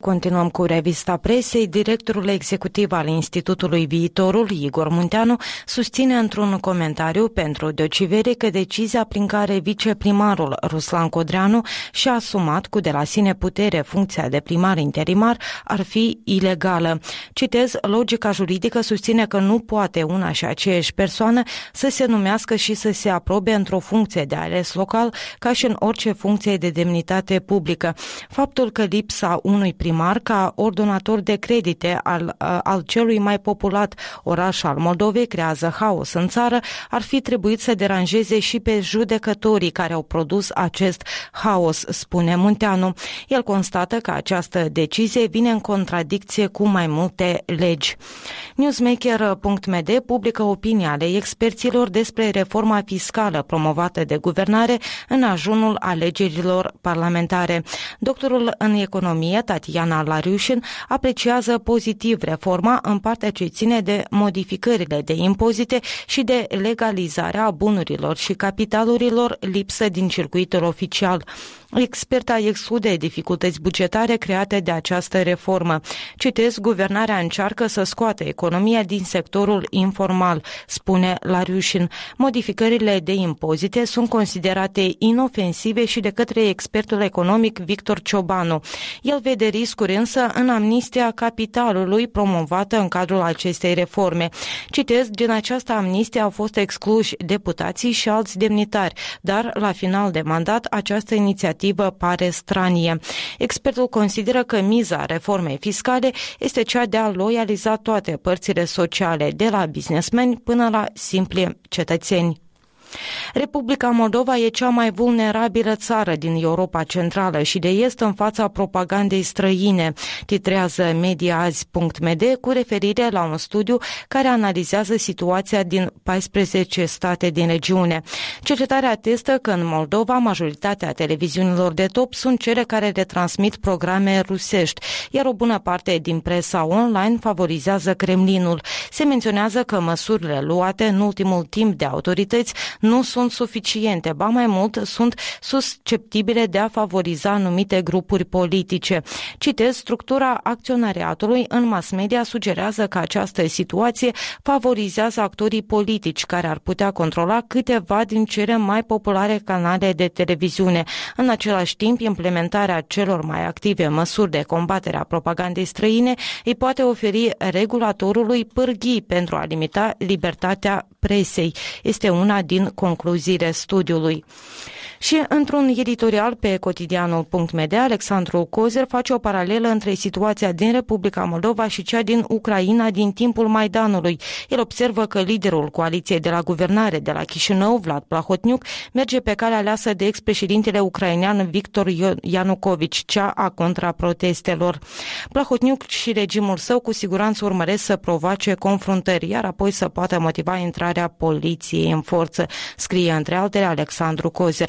continuăm cu revista presei. Directorul executiv al Institutului Viitorul, Igor Munteanu, susține într-un comentariu pentru Deutsche că decizia prin care viceprimarul Ruslan Codreanu și-a asumat cu de la sine putere funcția de primar interimar ar fi ilegală. Citez, logica juridică susține că nu poate una și aceeași persoană să se numească și să se aprobe într-o funcție de ales local ca și în orice funcție de demnitate publică. Faptul că lipsa unui primar ca ordonator de credite al celui mai populat oraș al Moldovei creează haos în țară ar fi trebuit să deranjeze și pe judecătorii care au produs acest haos, spune Munteanu. El constată că această decizie vine în contradicție cu mai multe legi. Newsmaker.md publică opinii ale experților despre reforma fiscală promovată de guvernare în ajunul alegerilor parlamentare. Doctorul în economie, Tatiana Lariușin, apreciază pozitiv reforma în partea ce ține de modificările de impozite și de legalizarea bunurilor și capitalurilor lipsă din circuitul oficial. Experta exclude dificultăți bugetare create de această reformă. Citez, guvernarea încearcă să scoată economia din sectorul informal, spune Lariușin. Modificările de impozite sunt considerate inofensive și de către expertul economic Victor Ciobanu. El vede riscuri însă în amnistia capitalului promovată în cadrul acestei reforme. Citez, din această amnistie au fost excluși deputații și alți demnitari, dar la final de mandat această inițiativă pare stranie. Expertul consideră că miza reformei fiscale este cea de a loializa toate părțile sociale, de la businessmeni până la simpli cetățeni. Republica Moldova e cea mai vulnerabilă țară din Europa Centrală și de Est în fața propagandei străine, titrează mediaazi.md cu referire la un studiu care analizează situația din 14 state din regiune. Cercetarea atestă că în Moldova majoritatea televiziunilor de top sunt cele care retransmit programe rusești, iar o bună parte din presa online favorizează Kremlinul. Se menționează că măsurile luate în ultimul timp de autorități nu sunt suficiente, ba mai mult sunt susceptibile de a favoriza anumite grupuri politice. Citez, structura acționariatului în mass media sugerează că această situație favorizează actorii politici care ar putea controla câteva din cele mai populare canale de televiziune. În același timp, implementarea celor mai active măsuri de combatere a propagandei străine îi poate oferi regulatorului pârghii pentru a limita libertatea presei. Este una din concluziile studiului. Și într-un editorial pe cotidianul.md, Alexandru Cozer face o paralelă între situația din Republica Moldova și cea din Ucraina din timpul Maidanului. El observă că liderul coaliției de la guvernare de la Chișinău, Vlad Plahotniuc, merge pe calea aleasă de ex-președintele ucrainean Victor Ianucovici, cea a contraprotestelor. Plahotniuc și regimul său cu siguranță urmăresc să provoace confruntări, iar apoi să poată motiva intrarea poliției în forță, scrie între altele Alexandru Cozer.